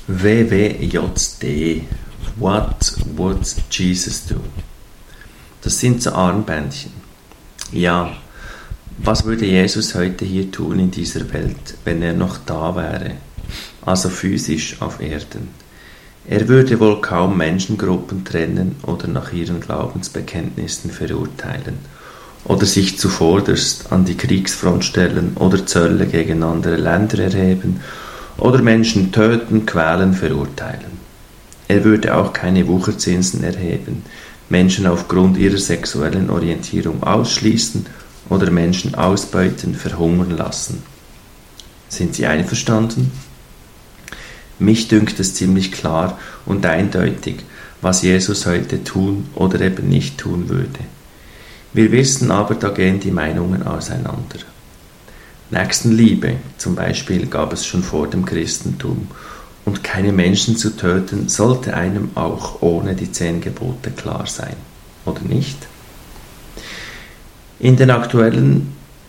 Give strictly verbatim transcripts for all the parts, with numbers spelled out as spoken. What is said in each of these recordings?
W W J D. What would Jesus do? Das sind so Armbändchen. Ja, was würde Jesus heute hier tun in dieser Welt, wenn er noch da wäre? Also physisch auf Erden. Er würde wohl kaum Menschengruppen trennen oder nach ihren Glaubensbekenntnissen verurteilen oder sich zuvorderst an die Kriegsfront stellen oder Zölle gegen andere Länder erheben oder Menschen töten, quälen, verurteilen. Er würde auch keine Wucherzinsen erheben, Menschen aufgrund ihrer sexuellen Orientierung ausschließen oder Menschen ausbeuten, verhungern lassen. Sind Sie einverstanden? Mich dünkt es ziemlich klar und eindeutig, was Jesus heute tun oder eben nicht tun würde. Wir wissen aber, da gehen die Meinungen auseinander. Nächstenliebe zum Beispiel gab es schon vor dem Christentum, und keine Menschen zu töten sollte einem auch ohne die zehn Gebote klar sein, oder nicht? In den aktuellen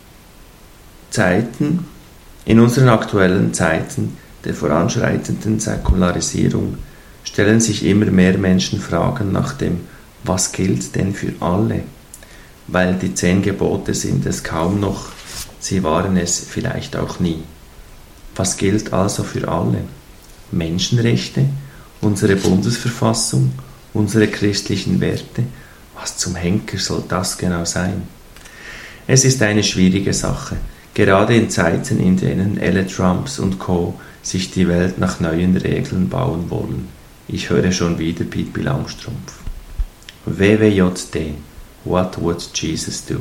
Zeiten, in unseren aktuellen Zeiten der voranschreitenden Säkularisierung stellen sich immer mehr Menschen Fragen nach dem, was gilt denn für alle? Weil die zehn Gebote sind es kaum noch, sie waren es vielleicht auch nie. Was gilt also für alle? Menschenrechte, unsere Bundesverfassung, unsere christlichen Werte? Was zum Henker soll das genau sein? Es ist eine schwierige Sache, gerade in Zeiten, in denen Elle Trumps und Co. sich die Welt nach neuen Regeln bauen wollen. Ich höre schon wieder Pippi Langstrumpf. W W J D. What would Jesus do?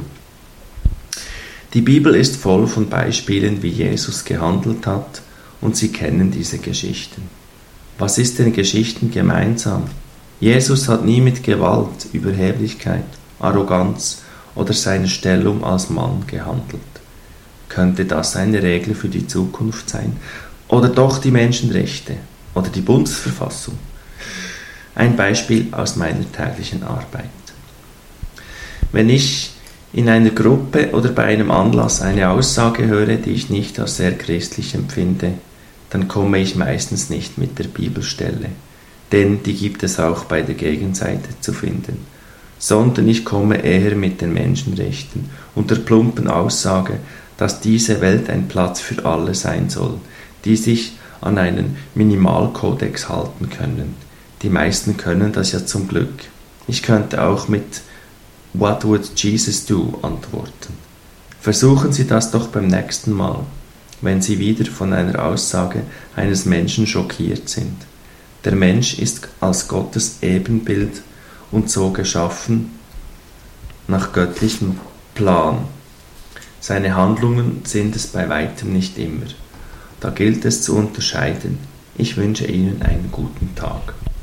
Die Bibel ist voll von Beispielen, wie Jesus gehandelt hat, und Sie kennen diese Geschichten. Was ist den Geschichten gemeinsam? Jesus hat nie mit Gewalt, Überheblichkeit, Arroganz oder seiner Stellung als Mann gehandelt. Könnte das eine Regel für die Zukunft sein? Oder doch die Menschenrechte oder die Bundesverfassung? Ein Beispiel aus meiner täglichen Arbeit. Wenn ich in einer Gruppe oder bei einem Anlass eine Aussage höre, die ich nicht als sehr christlich empfinde, dann komme ich meistens nicht mit der Bibelstelle, denn die gibt es auch bei der Gegenseite zu finden, sondern ich komme eher mit den Menschenrechten und der plumpen Aussage, dass diese Welt ein Platz für alle sein soll, die sich an einen Minimalkodex halten können. Die meisten können das ja zum Glück. Ich könnte auch mit What would Jesus do antworten. Versuchen Sie das doch beim nächsten Mal, wenn Sie wieder von einer Aussage eines Menschen schockiert sind. Der Mensch ist als Gottes Ebenbild und so geschaffen nach göttlichem Plan. Seine Handlungen sind es bei weitem nicht immer. Da gilt es zu unterscheiden. Ich wünsche Ihnen einen guten Tag.